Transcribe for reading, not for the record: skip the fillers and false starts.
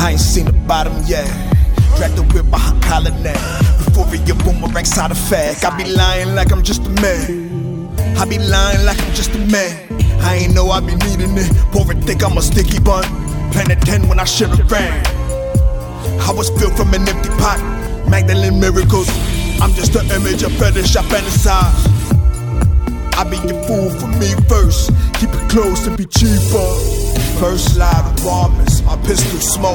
I ain't seen the bottom yet. Drag the whip behind collar neck. Before it get boomerang side effect. I be lying like I'm just a man. I be lying like I'm just a man. I ain't know I be needing it. Pour it thick, I'm a sticky bun. Planet 10 when I share a bang. I was filled from an empty pot. Magdalene miracles. I'm just an image, a fetish, I fantasize. I be your fool for me first. Keep it close and be cheaper. First live performance, my pistol smoke.